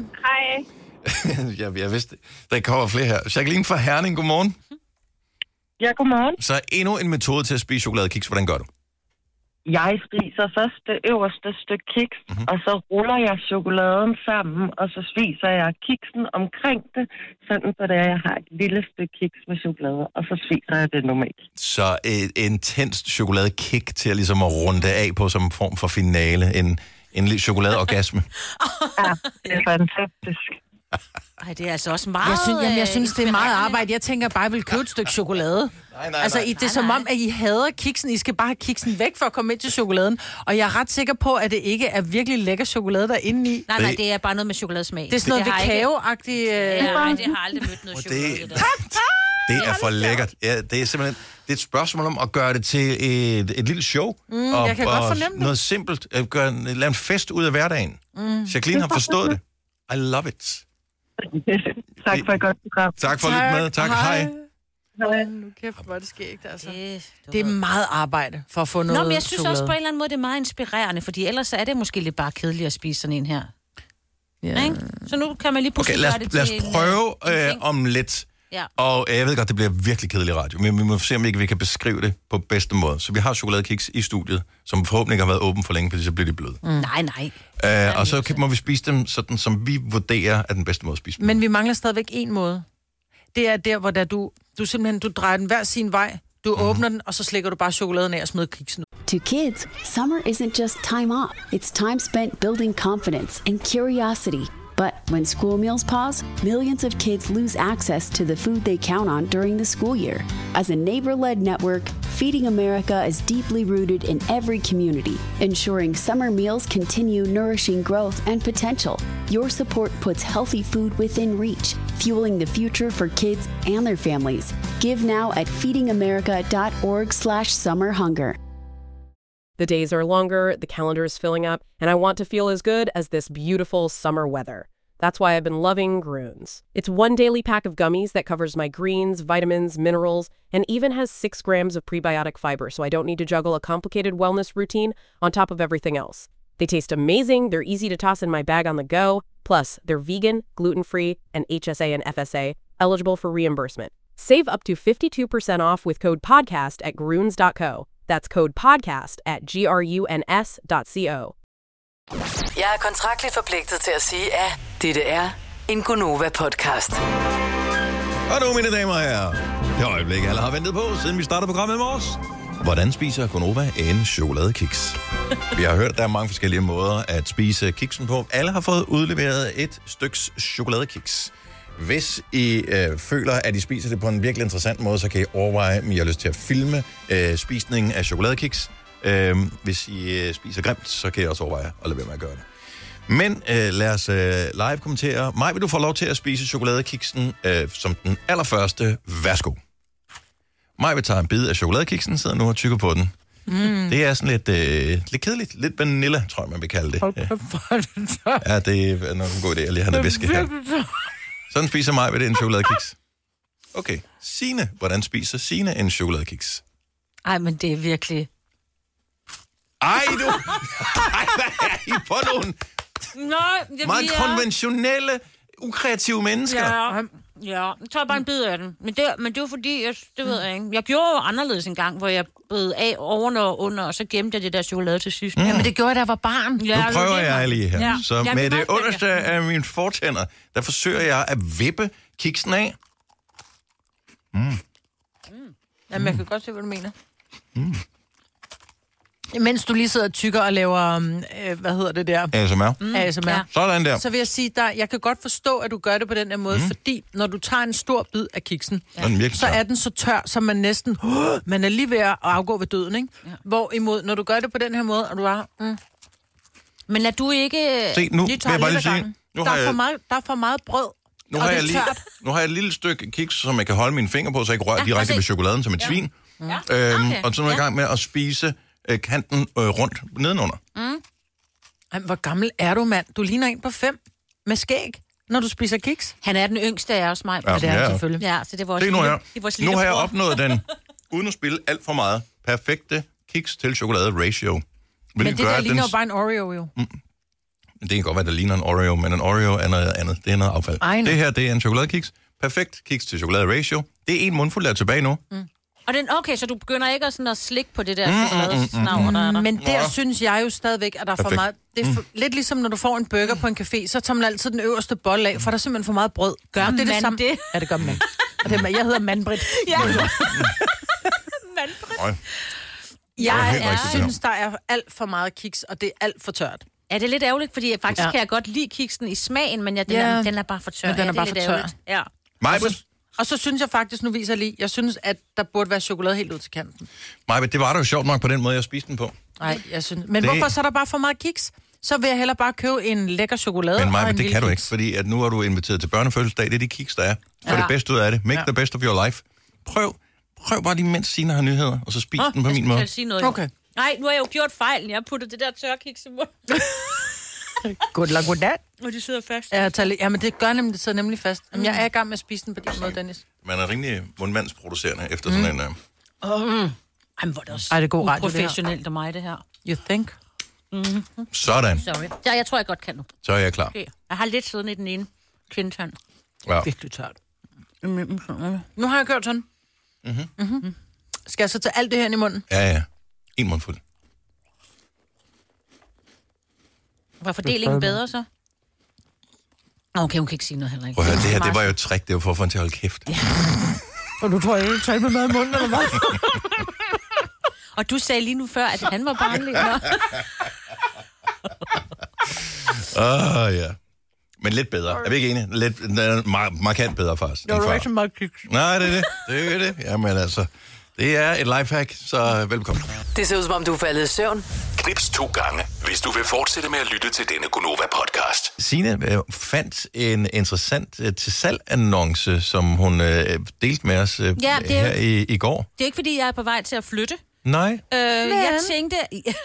Hej. Jeg vidste, der kommer flere her. Jacqueline fra Herning, godmorgen. Ja, godmorgen. Så endnu en metode til at spise chokoladekiks. Hvordan gør du? Jeg spiser først det øverste stykke kiks, og så ruller jeg chokoladen sammen, og så spiser jeg kiksen omkring det, sådan så det er, jeg har et lille stykke kiks med chokolade, og så spiser jeg det normalt. Så et intenst chokoladekick til at ligesom at runde det af på som en form for finale. En lille chokoladeorgasme. Ja, det er fantastisk. Ej, det er altså også meget... Jeg synes, det er meget arbejde. Jeg tænker bare, at jeg vil købe et stykke chokolade. Nej. Det er som om, at I hader kiksen. I skal bare have kiksen væk for at komme ind til chokoladen. Og jeg er ret sikker på, at det ikke er virkelig lækker chokolade derinde i. Nej, det er bare noget med chokoladesmag. Det er sådan noget vikao-agtigt... Nej, det har aldrig mødt noget chokolade. Det er for lækkert. Ja, det er simpelthen et spørgsmål om at gøre det til et lille show. Jeg kan godt fornemme det. Noget simpelt. Lave en fest ud af hverdagen. Jacqueline har forstået det. I love it. Tak for et godt program. Tak for at lytte med. Tak, hej. Nu kæft, hvor det skægt, altså. Det er meget arbejde for at få noget men jeg synes chokolade. også på en eller anden måde, det er meget inspirerende, fordi ellers er det måske lidt bare kedeligt at spise sådan en her. Ja. Så nu kan man lige pludselig gøre det til lad os prøve om lidt. Ja. Og jeg ved godt, det bliver virkelig kedelig radio, men vi må se, om ikke vi kan beskrive det på bedste måde. Så vi har chokoladekiks i studiet, som forhåbentlig har været åben for længe, fordi så bliver de bløde. Nej. Og så må vi spise dem sådan, som vi vurderer er den bedste måde at spise dem. Men vi mangler stadigvæk en måde. Det er der, hvor du simpelthen drejer den hver sin vej. Du åbner den, og så slikker du bare chokoladen af og smider kiksen ud. To kids, summer isn't just time off. It's time spent building confidence and curiosity. But when school meals pause, millions of kids lose access to the food they count on during the school year. As a neighbor-led network, Feeding America is deeply rooted in every community, ensuring summer meals continue nourishing growth and potential. Your support puts healthy food within reach, fueling the future for kids and their families. Give now at feedingamerica.org/summerhunger. The days are longer, the calendar is filling up, and I want to feel as good as this beautiful summer weather. That's why I've been loving Grüns. It's one daily pack of gummies that covers my greens, vitamins, minerals, and even has 6 grams of prebiotic fiber, so I don't need to juggle a complicated wellness routine on top of everything else. They taste amazing, they're easy to toss in my bag on the go, plus they're vegan, gluten-free, and HSA and FSA, eligible for reimbursement. Save up to 52% off with code PODCAST at Grüns.co. That's code podcast at gruns.co. Jeg er kontraktligt forpligtet til at sige, at dette er en Gonova-podcast. Og nu, mine damer og herrer, det øjeblik, alle har ventet på, siden vi startede programmet i morges. Hvordan spiser Gonova en chokoladekiks? Vi har hørt, at der er mange forskellige måder at spise kiksen på. Alle har fået udleveret et styks chokoladekiks. Hvis I føler, at I spiser det på en virkelig interessant måde, så kan I overveje, om I har lyst til at filme spisningen af chokoladekiks. Hvis I spiser grimt, så kan I også overveje at lade være med at gøre det. Men lad os live kommentere. Maj, vil du få lov til at spise chokoladekiksen som den allerførste? Værsgo. Maj vil tage en bid af chokoladekiksen, sidder nu og tykker på den. Det er sådan lidt kedeligt. Lidt vanilla, tror jeg, man vil kalde det. Ja, det er nok en god idé at lige have noget væske her. Sådan spiser Maj ved det en chokoladekiks. Okay. Signe, hvordan spiser Signe en chokoladekiks? Ej, men det er virkelig... Ej, du! Ej, hvad er I på nogle meget konventionelle, ukreative mennesker? Ja, jeg tager bare en bid af den. Men det er jo fordi, det ved jeg ikke. Jeg gjorde jo anderledes en gang, hvor jeg bed af oven og under, og så gemte jeg det der chokolade til sidst. Jamen, det gjorde jeg, da jeg var barn. Ja, nu prøver jeg lige her. Ja. Så med det underste af mine fortænder, der forsøger jeg at vippe kiksen af. Jamen, jeg kan godt se, hvad du mener. Mens du lige sidder og tykker og laver, hvad hedder det der? ASMR. ASMR. Ja. Sådan der. Så vil jeg sige, jeg kan godt forstå, at du gør det på den her måde, fordi når du tager en stor bid af kiksen, så er den så tør, som man næsten, man er lige ved at afgå ved døden, ikke? Ja. Hvorimod, når du gør det på den her måde, og du er... Men lad du ikke... Se, nu vil jeg bare lige sige... Der er for meget brød. Nu har jeg et lille stykke kiks, som jeg kan holde mine fingre på, så jeg ikke rører direkte ved chokoladen som et svin. Ja. Og så er jeg i gang med at spise kanten rundt nedenunder. Hvor gammel er du, mand? Du ligner en på 5 med skæg, når du spiser kiks. Han er den yngste af os, mig. Ja, det er selvfølgelig. Ja, så det var vores nu har jeg opnået den, uden at spille alt for meget, perfekte kiks til chokolade ratio. Men det der ligner jo bare en Oreo, jo. Det kan godt være, der ligner en Oreo, men en Oreo er noget andet. Det er noget affald. Det her, det er en chokoladekiks. Perfekt kiks til chokolade ratio. Det er en mundfuld, der er tilbage nu. Og okay, så du begynder ikke at slikke på det der chokoladesnavn, der. Men der synes jeg jo stadigvæk, at der er for meget... Det er lidt ligesom, når du får en burger på en café, så tager man altid den øverste bolle af, for der er simpelthen for meget brød. Gør man det samme? Det? Ja, det gør man. Jeg hedder Manbrit. Ja. Manbrit. Jeg synes, der er alt for meget kiks, og det er alt for tørt. Ja, det er lidt ærgerligt, fordi faktisk kan jeg godt lide kiksen i smagen, men den er bare for tør. Men den er bare for tør. Ja. Og så synes jeg faktisk, nu viser jeg lige, jeg synes, at der burde være chokolade helt ud til kanten. Majbet, det var da jo sjovt nok på den måde, jeg spiste den på. Nej, jeg synes... Men hvorfor så er der bare for meget kiks? Så vil jeg hellere bare købe en lækker chokolade. Men Majbet, det kan du ikke, fordi at nu er du inviteret til børnefødselsdag. Det er de kiks, der er. For det bedste ud af det. Make the best of your life. Prøv bare lige, mens Signe har nyheder, og så spis den på min måde. Jeg sige noget, okay. Nej, nu har jeg jo gjort fejl. Jeg har puttet det der tørkiks i munden. Goddag. Og de sidder fast. Ja, men det gør nemlig, det sidder nemlig fast. Jamen, jeg er i gang med at spise den på din måde, Dennis. Man er rimelig mundmandsproducerende efter sådan en... Jamen, hvor er det også det god radio, professionelt af mig, det her. You think? Sådan. Sorry. Ja, jeg tror, jeg godt kan nu. Så er jeg klar. Okay. Jeg har lidt siden i den ene kindtand. Ja. Virkelig tørt. Nu har jeg gjort sådan. Skal jeg så tage alt det her i munden? Ja. En mundfuld. Var fordelingen bedre så? Okay, hun kan ikke sige noget heller ikke. Prøv at høre, det her, det var jo et trick, det var for at få hende til at holde kæft. Ja. Og du tror, jeg ikke talte med mad i munden, eller hvad? Og du sagde lige nu før, at han var barnlig. Ja. Men lidt bedre. Er vi ikke enige? Lidt markant bedre, faktisk. Jo, det er ikke så meget kiks. Nej, det er det. Det er det. Jamen altså, det er et lifehack, så velkommen. Det ser ud, som om du er faldet i søvn. Knips 2 gange, hvis du vil fortsætte med at lytte til denne Gonova-podcast. Signe fandt en interessant til salg-annonce, som hun delte med os her i går. Det er ikke, fordi jeg er på vej til at flytte. Nej. Jeg tænkte,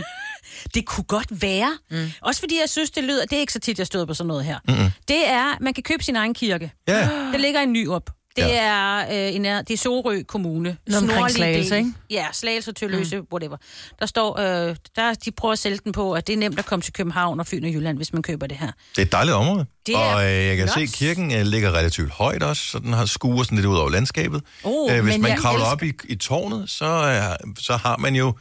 det kunne godt være. Også fordi jeg synes, det lyder... Det er ikke så tit, jeg støder på sådan noget her. Det er, man kan købe sin egen kirke. Ja. Der ligger en Nyrup. Det er det er Sorø Kommune. Omkring Slagelse, ikke? Ja, Slagelse, Tølløse, whatever. Der står, de prøver at sælge den på, at det er nemt at komme til København og Fyn og Jylland, hvis man køber det her. Det er et dejligt område. Og jeg kan se, at kirken ligger relativt højt også, så den har skuer sådan lidt ud over landskabet. Hvis man kravler op i tårnet, så har man jo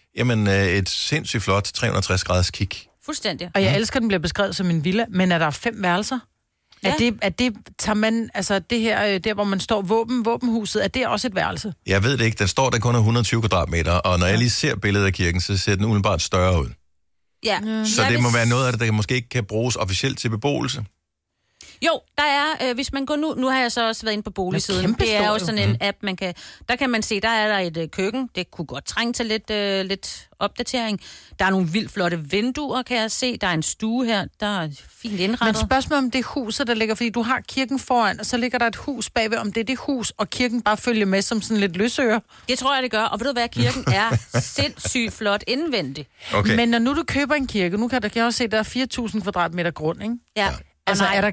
et sindssygt flot 360 graders kig. Fuldstændig. Og jeg elsker, at den bliver beskrevet som en villa, men er der 5 værelser? Ja. Tager man, altså det her, der hvor man står våbenhuset, er det også et værelse? Jeg ved det ikke. Den står der kun er 120 kvadratmeter, og når jeg lige ser billedet af kirken, så ser den umiddelbart større ud. Ja. Så det må være noget af det, der måske ikke kan bruges officielt til beboelse. Jo, der er, hvis man går nu har jeg så også været inde på boligsiden. Det er jo sådan en app, der kan man se, der er der et køkken. Det kunne godt trænge til lidt opdatering. Der er nogle vildt flotte vinduer, kan jeg se. Der er en stue her, der er fint indrettet. Men spørgsmålet om det huset, der ligger, fordi du har kirken foran, og så ligger der et hus bagved, om det er det hus, og kirken bare følger med som sådan lidt løsøre. Det tror jeg, det gør. Og ved du hvad, kirken er sindssygt flot indvendigt. Okay. Men når du køber en kirke, nu kan jeg også se, der er 4.000 kvadratmeter grund, ikke? Ja. Altså, er der...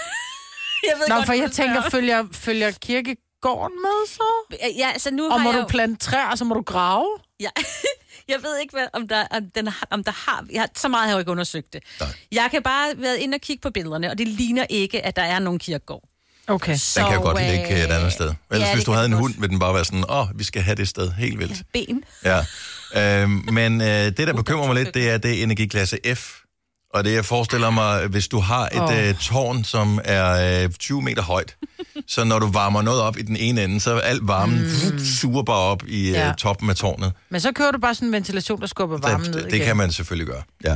Jeg ved godt, for jeg tænker, følger kirkegården med så? Ja, altså nu og har må jeg du plante træer, og så må du grave? Ja, jeg ved ikke, om der har... Så meget har jeg jo ikke undersøgt det. Nej. Jeg kan bare være inde og kigge på billederne, og det ligner ikke, at der er nogen kirkegård. Okay. Den kan jo godt ligge et andet sted. Ellers hvis du havde en hund, ville den bare være sådan, vi skal have det sted helt vildt. Ben. Ja. Men det, der bekymrer mig lidt, det er det energiklasse F. Og det, jeg forestiller mig, hvis du har et tårn, som er 20 meter højt, så når du varmer noget op i den ene ende, så er alt varmen suger bare op i toppen af tårnet. Men så kører du bare sådan en ventilation, der skubber varmen ned igen. Det kan man selvfølgelig gøre, ja.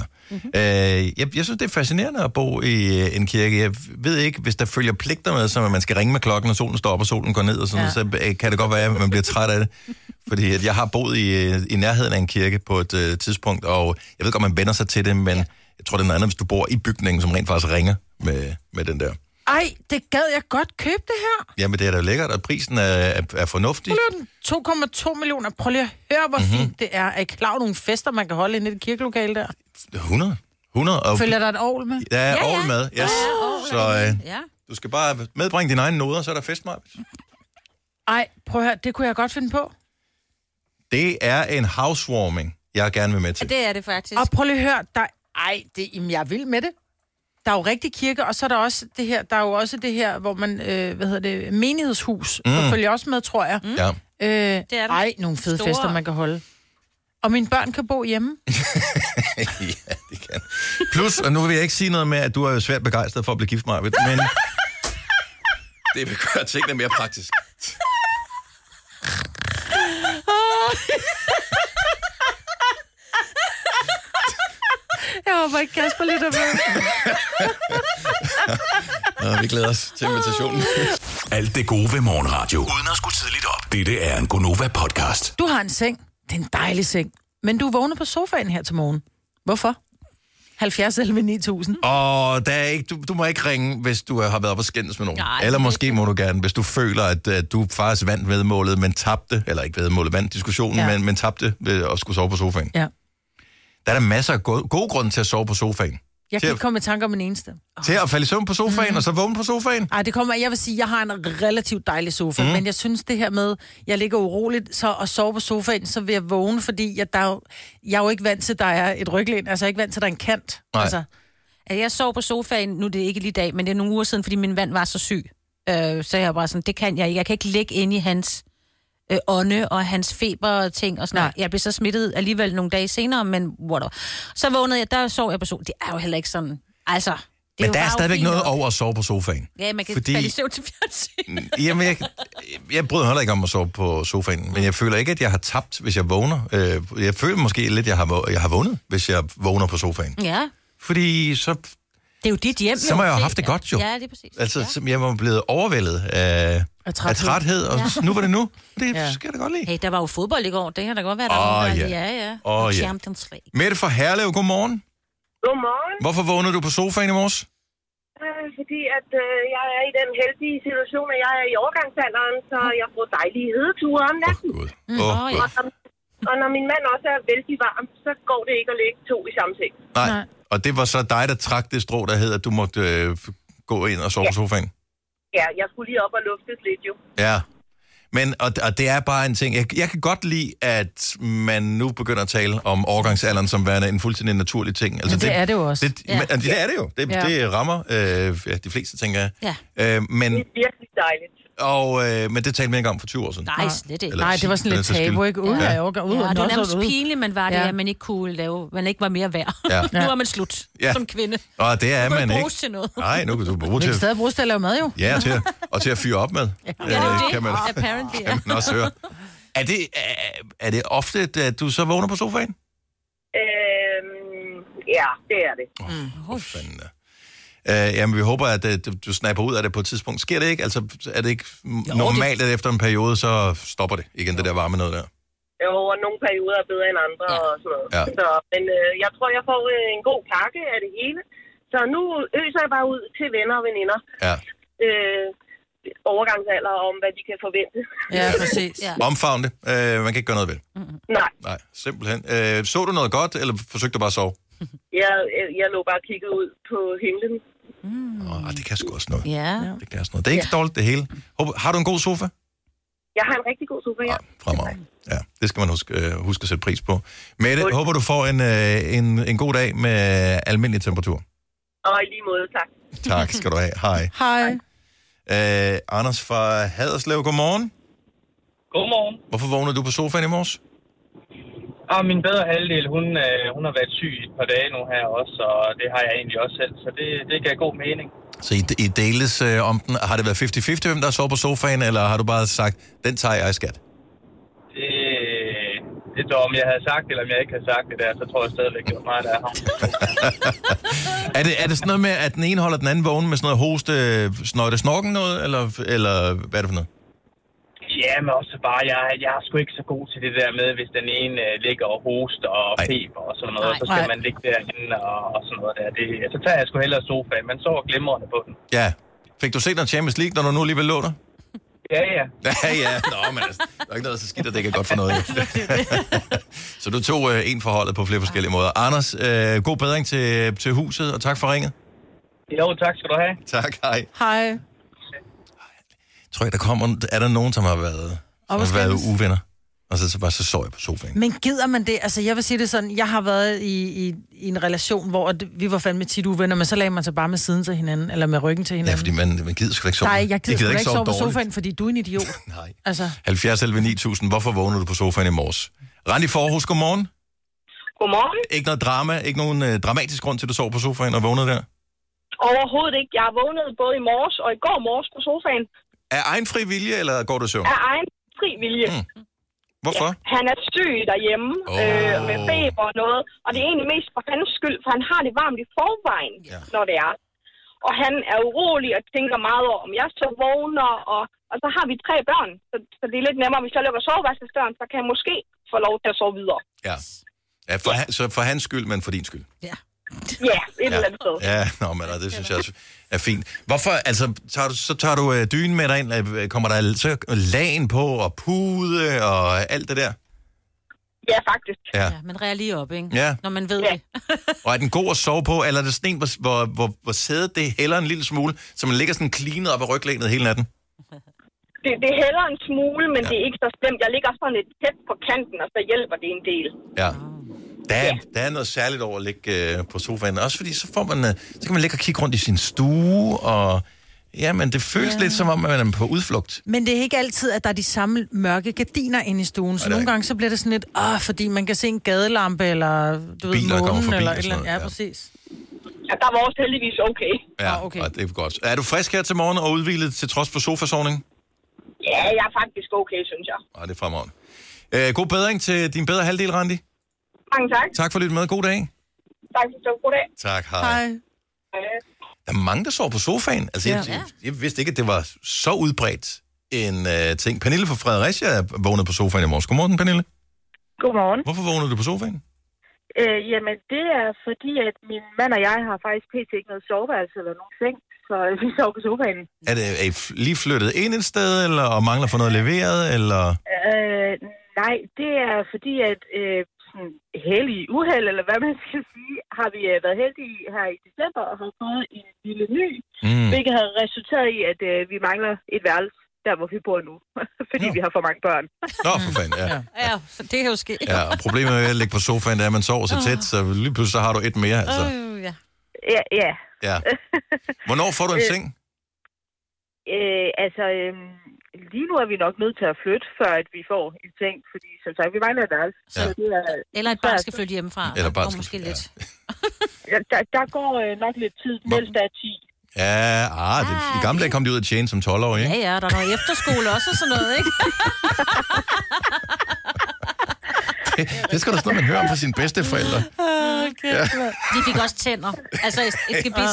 Jeg synes, det er fascinerende at bo i en kirke. Jeg ved ikke, hvis der følger pligter med, som at man skal ringe med klokken, og solen står op, og solen går ned, og sådan, så kan det godt være, at man bliver træt af det. Fordi at jeg har boet i nærheden af en kirke på et tidspunkt, og jeg ved godt, man vender sig til det, men jeg tror, det er noget andet, hvis du bor i bygningen, som rent faktisk ringer med den der. Ej, det gad jeg godt købe det her. Jamen, det er da lækkert, og prisen er fornuftig. 2,2 millioner. Prøv lige at høre, hvor fint det er. Er I klar over nogle fester, man kan holde inde i det kirkelokale der? 100. Følger der et ovl med? Der er ovl med, yes. Så Ja. du skal bare medbringe dine egne noder, så er der fest, Maja. Ej, prøv at høre, det kunne jeg godt finde på. Det er en housewarming, jeg gerne vil med til. Det er det faktisk. Og prøv lige at høre, jeg vil med det. Der er jo rigtig kirke, og så er der også det her, hvor man, menighedshus, der følger også med, tror jeg. Ja. Det er der. Nogle fede fester, man kan holde. Og mine børn kan bo hjemme. Ja, det kan. Plus, og nu vil jeg ikke sige noget med, at du er jo svært begejstret for at blive gift, Maja, men det vil gøre tingene mere praktisk. Jeg håber ikke, Kasper lidt af med. Vi glæder os til invitationen. Alt det gode ved morgenradio. Uden at skulle tidligt op. Dette er en Gonova-podcast. Du har en seng. Det er en dejlig seng. Men du vågner på sofaen her til morgen. Hvorfor? 70 11 9000. Og der er ikke, du må ikke ringe, hvis du har været på skændes med nogen. Nej, eller måske må du gerne, hvis du føler, at du faktisk vandt vedmålet, men tabte, eller ikke vedmålet, vandt diskussionen, men tabte ved at skulle sove på sofaen. Ja. Der er der masser af gode grunde til at sove på sofaen. Jeg kan ikke komme i tanker om en eneste. Til at falde i søvn på sofaen, og så vågne på sofaen? Ej, jeg vil sige, jeg har en relativt dejlig sofa, men jeg synes det her med, jeg ligger uroligt, så at sove på sofaen, så vil jeg vågne, fordi jeg er jo ikke vant til, at der er et ryglæn, altså jeg er ikke vant til, at der er en kant. Nej. Altså. Jeg sov på sofaen, nu er det ikke lige i dag, men det er nogle uger siden, fordi min mand var så syg. Så jeg var sådan, det kan jeg ikke. Jeg kan ikke ligge inde i hans ånde og hans feber og ting og sådan noget. Jeg blev så smittet alligevel nogle dage senere, men whatever. Så vågnede jeg, der sov jeg på sofaen. Det er jo heller ikke sådan, altså... Men der er stadigvæk noget over at sove på sofaen. Ja, man kan falde i søvn til fjernsyn. Jamen, jeg bryder heller ikke om at sove på sofaen, men jeg føler ikke, at jeg har tabt, hvis jeg vågner. Jeg føler måske lidt, at jeg har vundet, hvis jeg vågner på sofaen. Ja. Fordi så... Det er jo dit hjem. Så må jeg jo have haft det godt, jo. Ja, det er præcis. Altså, jeg var blevet overvældet af træthed, og nu var det nu. Det skal jeg da godt lide. Hey, der var jo fodbold i går. Det kan da godt være, der var Champions League. Mette fra Herlev, godmorgen. Godmorgen. Hvorfor vågnede du på sofaen i morges? Fordi at jeg er i den heldige situation, at jeg er i overgangsalderen, så jeg får dejlige hedeture om natten. Og når min mand også er vældig varm, så går det ikke at ligge 2 i samme seng. Nej. Og det var så dig, der trak det strå, der hed, at du måtte gå ind og sove på sofaen? Ja, jeg skulle lige op og luftes lidt jo. Ja. Men, og det er bare en ting, jeg kan godt lide, at man nu begynder at tale om overgangsalderen som værende en fuldstændig naturlig ting. Altså, men det er det jo også. Det er det jo. Det rammer de fleste, tænker jeg. Ja. Men, det er virkelig dejligt. Men det talte man ikke om for 20 år siden. Nej, slet ikke. Nej, det var sådan lidt tabu, ikke? Det var nærmest pinligt, man var det, at man ikke kunne lave, man ikke var mere værd. Ja. Nu er man slut som kvinde. Og det er man ikke. Til noget. Nej, nu kan du bruge til. Du kan stadig bruge til at lave mad, jo. Ja, til at fyre op med. Ja, det er kan man, apparently. Kan man også høre. Er det ofte, at du så vågner på sofaen? Ja, det er det. Hvor fanden da. Jamen, vi håber, at du snapper ud af det på et tidspunkt. Sker det ikke? Altså, er det ikke normalt, at efter en periode, så stopper det igen, det der varme noget der? Jo, og nogle perioder er bedre end andre og sådan noget. Ja. Så, men jeg tror, jeg får en god pakke af det hele. Så nu øser jeg bare ud til venner og veninder. Ja. Overgangsalder om, hvad de kan forvente. Ja, præcis. Omfavn det. Man kan ikke gøre noget ved det. Nej, simpelthen. Så du noget godt, eller forsøgte du bare at sove? Jeg lå bare kigget ud på himlen. Det kan sgu også noget. Ja. Det kan også noget. Det er ikke dårligt, det hele. Har du en god sofa? Jeg har en rigtig god sofa, ja. Fremragende. Ja, det skal man huske at sætte pris på. Mette, håber du får en god dag med almindelig temperatur. Og i lige måde, tak. Tak skal du have. Hej. Hej. Anders fra Haderslev, godmorgen. Godmorgen. Hvorfor vågnede du på sofaen i morges? Min bedre halvdel, hun har været syg et par dage nu her også, og det har jeg egentlig også selv, så det gav god mening. Så I deles om den. Har det været 50-50, hvem der sover på sofaen, eller har du bare sagt, den tager jeg, skat? Det er om jeg havde sagt det, eller om jeg ikke havde sagt det der, så tror jeg stadigvæk, det var mig, der er ham. Er det sådan noget med, at den ene holder den anden vågen med sådan noget hoste, snøjte snorken noget, eller hvad er det for noget? Ja, men også bare, jeg er sgu ikke så god til det der med, hvis den ene ligger og hoster og feber og sådan noget, så skal man ligge derinde og sådan noget der. Så tager jeg sgu hellere sofaen, men så glimrende på den. Ja. Fik du set noget Champions League, når du nu alligevel lå der? Ja. Ja. Nå, men altså, der er ikke noget så skidt, at det ikke er godt for noget. Så du tog en forholdet på flere forskellige måder. Anders, god bedring til huset, og tak for ringet. Jo, tak skal du have. Tak, hej. Hej. Tror jeg, er der nogen, som har været uvenner? Og så sov jeg på sofaen. Men gider man det? Altså, jeg vil sige det sådan, jeg har været i en relation, hvor vi var fandme tit uvenner, men så lagde man sig bare med siden til hinanden, eller med ryggen til hinanden. Ja, fordi man gider sgu ikke sove. Nej, jeg gider ikke sove på sofaen, fordi du er en idiot. Nej. Altså. 70-11-9000, hvorfor vågnede du på sofaen i morges? Randi Forhus, godmorgen. Godmorgen. Ikke noget drama, ikke nogen dramatisk grund til, at du sov på sofaen og vågnede der? Overhovedet ikke. Jeg har vågnet både i morges og i går morges på sofaen. Er egen fri vilje, eller går du i søvn? Af egen fri vilje. Hvorfor? Ja, han er syg derhjemme med feber og noget, og det er egentlig mest for hans skyld, for han har det varmt i forvejen, når det er. Og han er urolig og tænker meget over, om jeg så vågner, og så har vi 3 børn, så det er lidt nemmere, hvis jeg lukker soveværelsesdøren, så kan jeg måske få lov til at sove videre. Ja, så for hans skyld, men for din skyld. Ja, et eller andet sted. Ja, men det synes jeg også er fint. Hvorfor, altså, tager du dynen med dig ind, kommer der så lagen på, og pude, og alt det der? Ja, faktisk. Ja, man reagerer lige op, ikke? Ja. Når man ved det. Og er den god at sove på, eller er det sådan en, hvor sædet det hælder en lille smule, så man ligger sådan klinet op ad ryglænet hele natten? Det hælder en smule, men det er ikke så slemt. Jeg ligger sådan lidt tæt på kanten, og så hjælper det en del. Ja. Der er noget særligt over at ligge på sofaen. Også fordi så kan man ligge og kigge rundt i sin stue, og men det føles lidt som om, at man er på udflugt. Men det er ikke altid, at der er de samme mørke gardiner inde i stuen. Så nogle gange så bliver det sådan lidt, fordi man kan se en gadelampe, eller du ved, månen, eller et eller andet. Ja, præcis. Ja, der var også heldigvis okay. Ja, okay. Og det er godt. Er du frisk her til morgen og udhvilet til trods for sofasovning? Ja, jeg er faktisk okay, synes jeg. Det er fremragende. God bedring til din bedre halvdel, Randi. Mange tak. Tak for lidt med. God dag. Tak for god dag. Tak, hej. Der er mange, der sover på sofaen. Altså, jeg vidste ikke, at det var så udbredt en ting. Pernille fra Fredericia vågnede på sofaen i morges. Godmorgen, Pernille. Godmorgen. Hvorfor vågnede du på sofaen? Jamen, det er fordi, at min mand og jeg har faktisk pt. Ikke noget soveværelse eller nogen seng, så vi sover på sofaen. Er I lige flyttet ind et sted, eller og mangler for noget leveret, eller? Nej, det er fordi, at heldig uheld, eller hvad man skal sige, har vi været heldige her i december og har fået en lille ny, hvilket har resulteret i, at vi mangler et værelse der, hvor vi bor nu, fordi vi har for mange børn. Nå, for fanden, ja. Ja, så det kan jo ske. Ja, og problemet med at ligge på sofaen, det er, at man sover så tæt, så lige pludselig så har du et mere, altså. Ja. Hvornår får du en seng? Lige nu er vi nok nødt til at flytte, før at vi får en seng, fordi som sagt, vi mangler et værelse. Eller et barn skal flytte hjemmefra. Eller barn skal måske lidt. Der går nok lidt tid, mens der er 10. Ja, i gamle dage kom de ud at tjene som 12-årige, ikke? Ja, der er noget efterskole også og sådan noget, ikke? Det skal da sådan noget, man hører om fra sine bedsteforældre. Okay. Ja. De fik også tænder. Altså et gebis.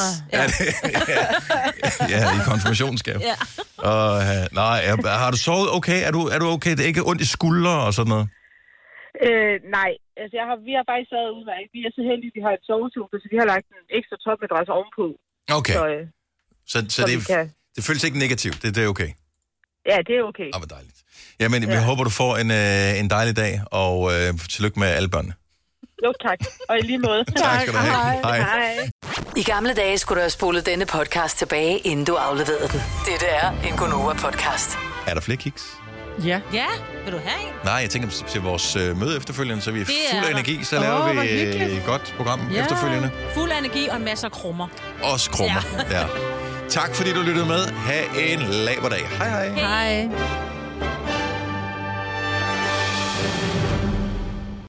Ja, i konfirmationsgave. Ja. Har du sovet okay? Er du okay? Det er ikke ondt i skuldre og sådan noget? Nej, altså vi har faktisk været udmærket. Vi er så heldige, at vi har et sovesofa, så vi har lagt en ekstra topmadras ovenpå. Okay. Så det føles ikke negativt. Det er okay? Ja, det er okay. Hvor dejligt. Jamen, vi håber, du får en dejlig dag, og tillykke med alle børnene. Jo, tak. Og i lige måde. Tak skal du have. Hej. I gamle dage skulle du have spolet denne podcast tilbage, inden du afleverede den. Dette er en Gonova-podcast. Er der flere kiks? Ja. Ja, vil du have en? Nej, jeg tænker til vores møde efterfølgende, så vi er fuld af energi, så laver vi et godt program efterfølgende. Fuld af energi og en masse krummer. Også krummer, ja. Tak fordi du lyttede med. Ha' en laberdag. Hej hej. Hej.